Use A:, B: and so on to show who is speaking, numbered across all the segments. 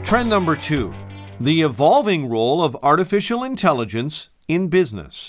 A: Trend number 2, the evolving role of artificial intelligence in business.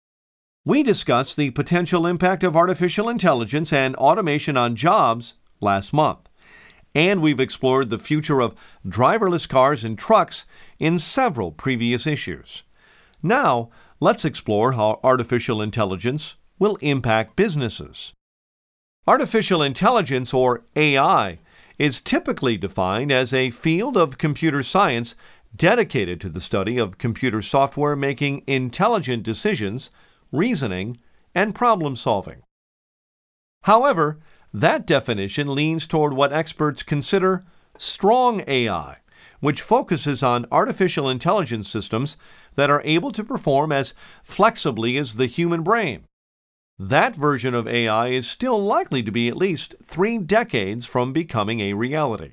A: We discussed the potential impact of artificial intelligence and automation on jobs last month, and we've explored the future of driverless cars and trucks in several previous issues. Now, let's explore how artificial intelligence will impact businesses. Artificial intelligence, or AI, is typically defined as a field of computer science dedicated to the study of computer software making intelligent decisions, reasoning, and problem solving. However, that definition leans toward what experts consider strong AI, which focuses on artificial intelligence systems that are able to perform as flexibly as the human brain. That version of AI is still likely to be at least 3 decades from becoming a reality.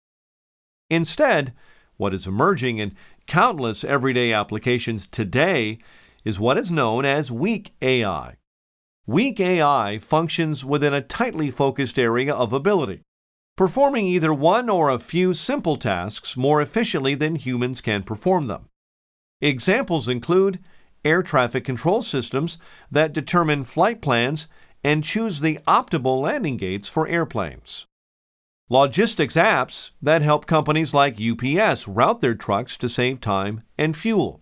A: Instead, what is emerging in countless everyday applications today is what is known as weak AI. Weak AI functions within a tightly focused area of ability, performing either one or a few simple tasks more efficiently than humans can perform them. Examples include air traffic control systems that determine flight plans and choose the optimal landing gates for airplanes. Logistics apps that help companies like UPS route their trucks to save time and fuel.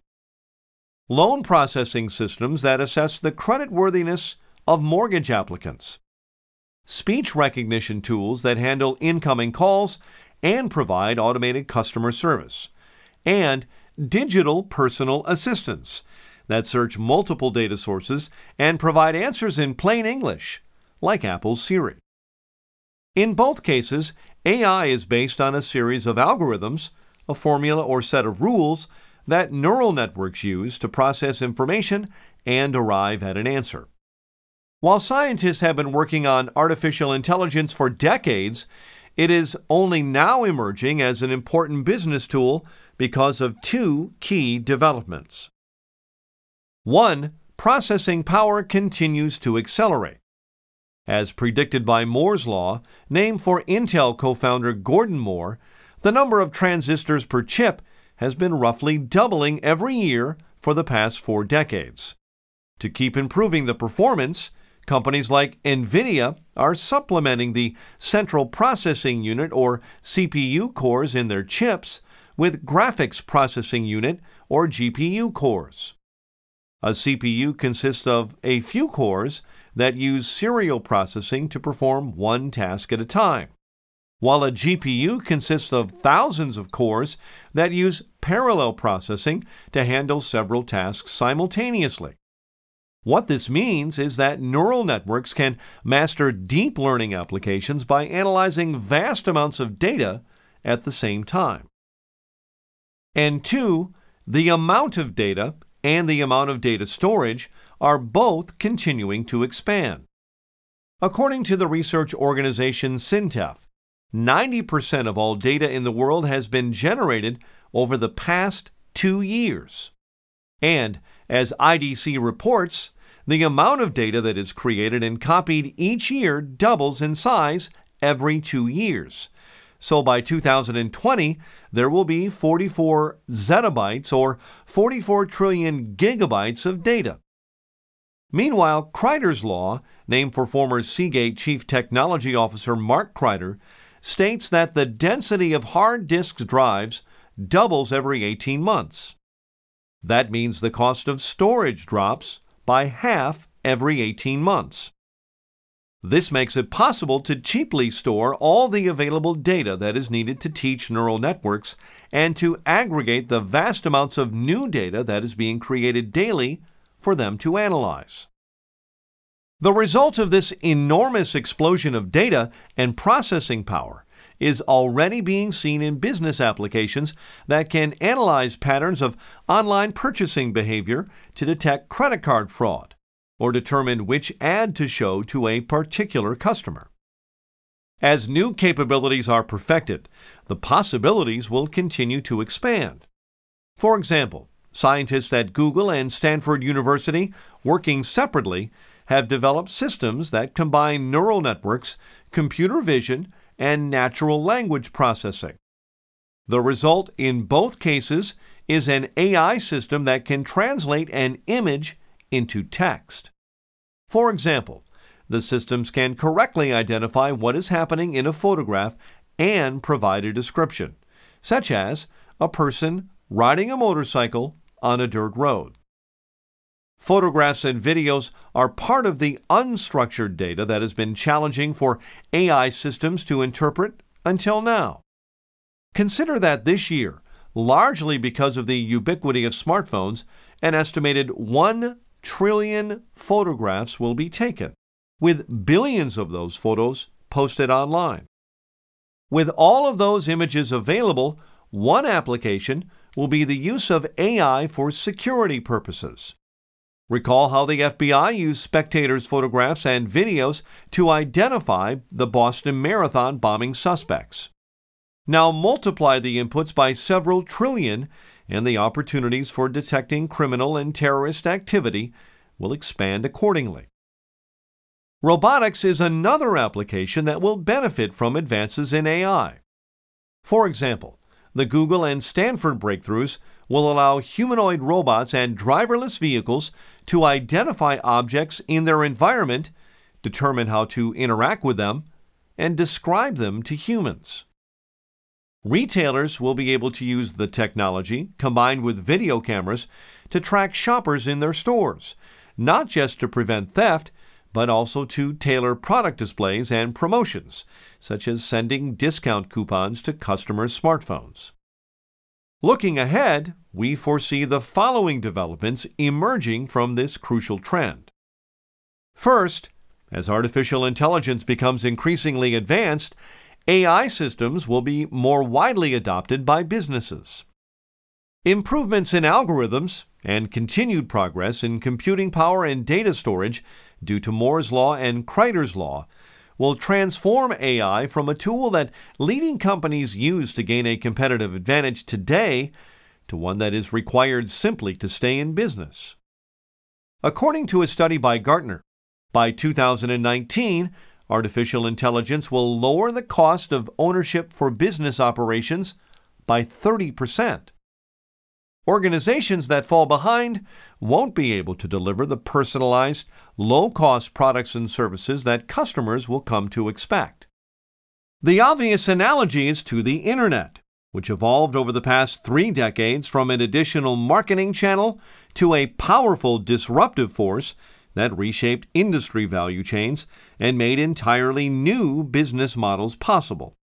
A: Loan processing systems that assess the creditworthiness of mortgage applicants. Speech recognition tools that handle incoming calls and provide automated customer service. And digital personal assistants that search multiple data sources and provide answers in plain English, like Apple's Siri. In both cases, AI is based on a series of algorithms, a formula or set of rules that neural networks use to process information and arrive at an answer. While scientists have been working on artificial intelligence for decades, it is only now emerging as an important business tool because of 2 key developments. 1, processing power continues to accelerate. As predicted by Moore's Law, named for Intel co-founder Gordon Moore, the number of transistors per chip has been roughly doubling every year for the past 4 decades. To keep improving the performance, companies like NVIDIA are supplementing the central processing unit, or CPU cores in their chips with graphics processing unit, or GPU cores. A CPU consists of a few cores that use serial processing to perform one task at a time, while a GPU consists of thousands of cores that use parallel processing to handle several tasks simultaneously. What this means is that neural networks can master deep learning applications by analyzing vast amounts of data at the same time. And 2, the amount of data and the amount of data storage are both continuing to expand. According to the research organization SINTEF, 90% of all data in the world has been generated over the past 2 years. And as IDC reports, the amount of data that is created and copied each year doubles in size every 2 years. So by 2020, there will be 44 zettabytes, or 44 trillion gigabytes of data. Meanwhile, Kreider's law, named for former Seagate Chief Technology Officer Mark Kreider, states that the density of hard disk drives doubles every 18 months. That means the cost of storage drops by half every 18 months. This makes it possible to cheaply store all the available data that is needed to teach neural networks and to aggregate the vast amounts of new data that is being created daily for them to analyze. The result of this enormous explosion of data and processing power is already being seen in business applications that can analyze patterns of online purchasing behavior to detect credit card fraud, or determine which ad to show to a particular customer. As new capabilities are perfected, the possibilities will continue to expand. For example, scientists at Google and Stanford University, working separately, have developed systems that combine neural networks, computer vision, and natural language processing. The result in both cases is an AI system that can translate an image into text. For example, the systems can correctly identify what is happening in a photograph and provide a description, such as a person riding a motorcycle on a dirt road. Photographs and videos are part of the unstructured data that has been challenging for AI systems to interpret until now. Consider that this year, largely because of the ubiquity of smartphones, an estimated 1 trillion photographs will be taken, with billions of those photos posted online. With all of those images available, one application will be the use of AI for security purposes. Recall how the FBI used spectators' photographs and videos to identify the Boston Marathon bombing suspects. Now multiply the inputs by several trillion, and the opportunities for detecting criminal and terrorist activity will expand accordingly. Robotics is another application that will benefit from advances in AI. For example, the Google and Stanford breakthroughs will allow humanoid robots and driverless vehicles to identify objects in their environment, determine how to interact with them, and describe them to humans. Retailers will be able to use the technology, combined with video cameras, to track shoppers in their stores, not just to prevent theft, but also to tailor product displays and promotions, such as sending discount coupons to customers' smartphones. Looking ahead, we foresee the following developments emerging from this crucial trend. First, as artificial intelligence becomes increasingly advanced, AI systems will be more widely adopted by businesses. Improvements in algorithms and continued progress in computing power and data storage due to Moore's Law and Kreider's Law will transform AI from a tool that leading companies use to gain a competitive advantage today to one that is required simply to stay in business. According to a study by Gartner, by 2019, artificial intelligence will lower the cost of ownership for business operations by 30%. Organizations that fall behind won't be able to deliver the personalized, low-cost products and services that customers will come to expect. The obvious analogy is to the Internet, which evolved over the past 3 decades from an additional marketing channel to a powerful disruptive force that reshaped industry value chains and made entirely new business models possible.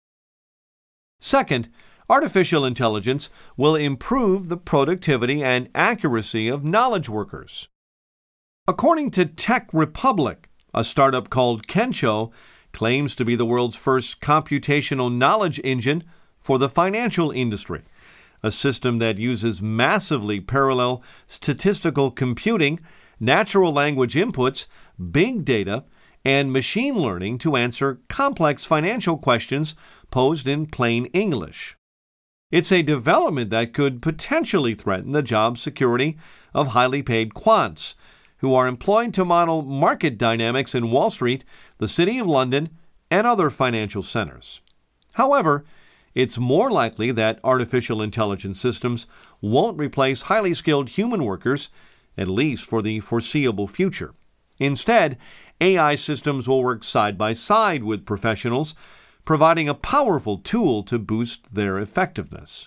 A: Second, artificial intelligence will improve the productivity and accuracy of knowledge workers. According to Tech Republic, a startup called Kensho claims to be the world's first computational knowledge engine for the financial industry, a system that uses massively parallel statistical computing, natural language inputs, big data, and machine learning to answer complex financial questions posed in plain English. It's a development that could potentially threaten the job security of highly paid quants, who are employed to model market dynamics in Wall Street, the City of London, and other financial centers. However, it's more likely that artificial intelligence systems won't replace highly skilled human workers, at least for the foreseeable future. Instead, AI systems will work side by side with professionals, providing a powerful tool to boost their effectiveness.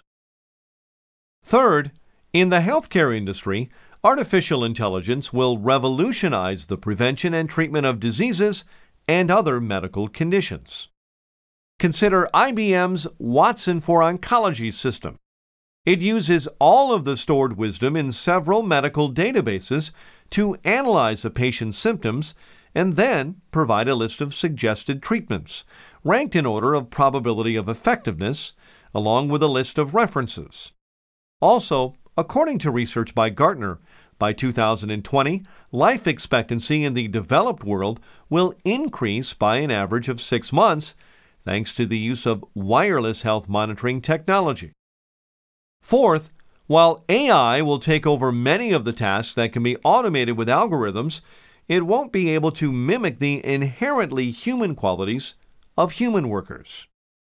A: Third, in the healthcare industry, artificial intelligence will revolutionize the prevention and treatment of diseases and other medical conditions. Consider IBM's Watson for Oncology system. It uses all of the stored wisdom in several medical databases to analyze a patient's symptoms and then provide a list of suggested treatments, ranked in order of probability of effectiveness, along with a list of references. Also, according to research by Gartner, by 2020, life expectancy in the developed world will increase by an average of 6 months, thanks to the use of wireless health monitoring technology. Fourth, while AI will take over many of the tasks that can be automated with algorithms, it won't be able to mimic the inherently human qualities of human workers.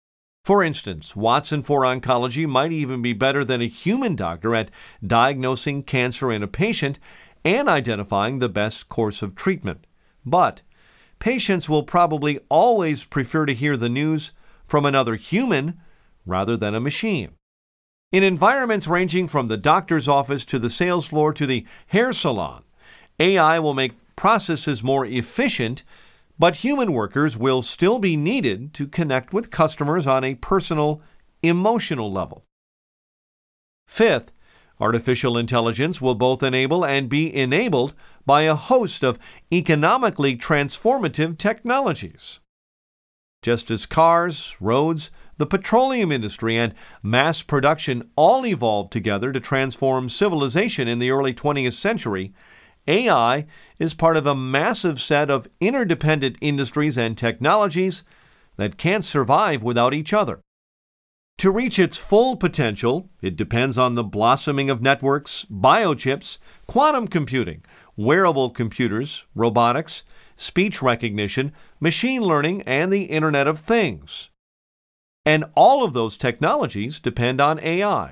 A: For instance, Watson for Oncology might even be better than a human doctor at diagnosing cancer in a patient and identifying the best course of treatment. But patients will probably always prefer to hear the news from another human rather than a machine. In environments ranging from the doctor's office to the sales floor to the hair salon, AI will make processes more efficient, but human workers will still be needed to connect with customers on a personal, emotional level. Fifth, artificial intelligence will both enable and be enabled by a host of economically transformative technologies. Just as cars, roads, the petroleum industry, and mass production all evolved together to transform civilization in the early 20th century, AI is part of a massive set of interdependent industries and technologies that can't survive without each other. To reach its full potential, it depends on the blossoming of networks, biochips, quantum computing, wearable computers, robotics, speech recognition, machine learning, and the Internet of Things. And all of those technologies depend on AI.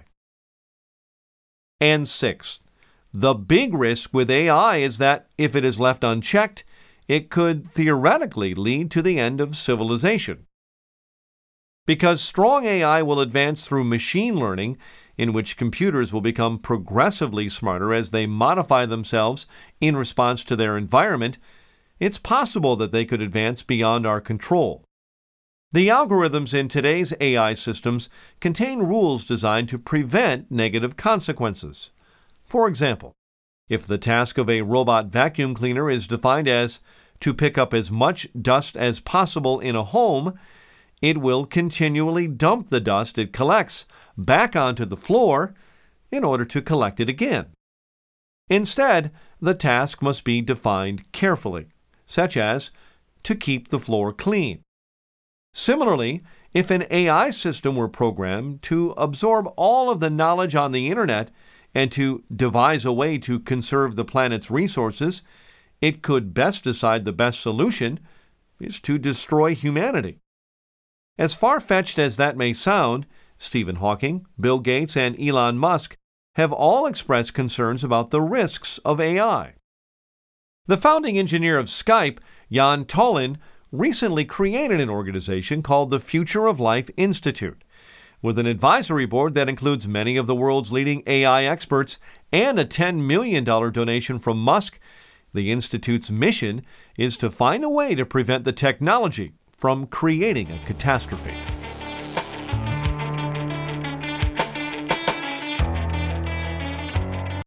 A: And sixth, the big risk with AI is that if it is left unchecked, it could theoretically lead to the end of civilization. Because strong AI will advance through machine learning, in which computers will become progressively smarter as they modify themselves in response to their environment, it's possible that they could advance beyond our control. The algorithms in today's AI systems contain rules designed to prevent negative consequences. For example, if the task of a robot vacuum cleaner is defined as to pick up as much dust as possible in a home, it will continually dump the dust it collects back onto the floor in order to collect it again. Instead, the task must be defined carefully, such as to keep the floor clean. Similarly, if an AI system were programmed to absorb all of the knowledge on the Internet and to devise a way to conserve the planet's resources, it could best decide the best solution is to destroy humanity. As far-fetched as that may sound, Stephen Hawking, Bill Gates, and Elon Musk have all expressed concerns about the risks of AI. The founding engineer of Skype, Jan Tolin, recently created an organization called the Future of Life Institute, with an advisory board that includes many of the world's leading AI experts and a $10 million donation from Musk. The Institute's mission is to find a way to prevent the technology from creating a catastrophe.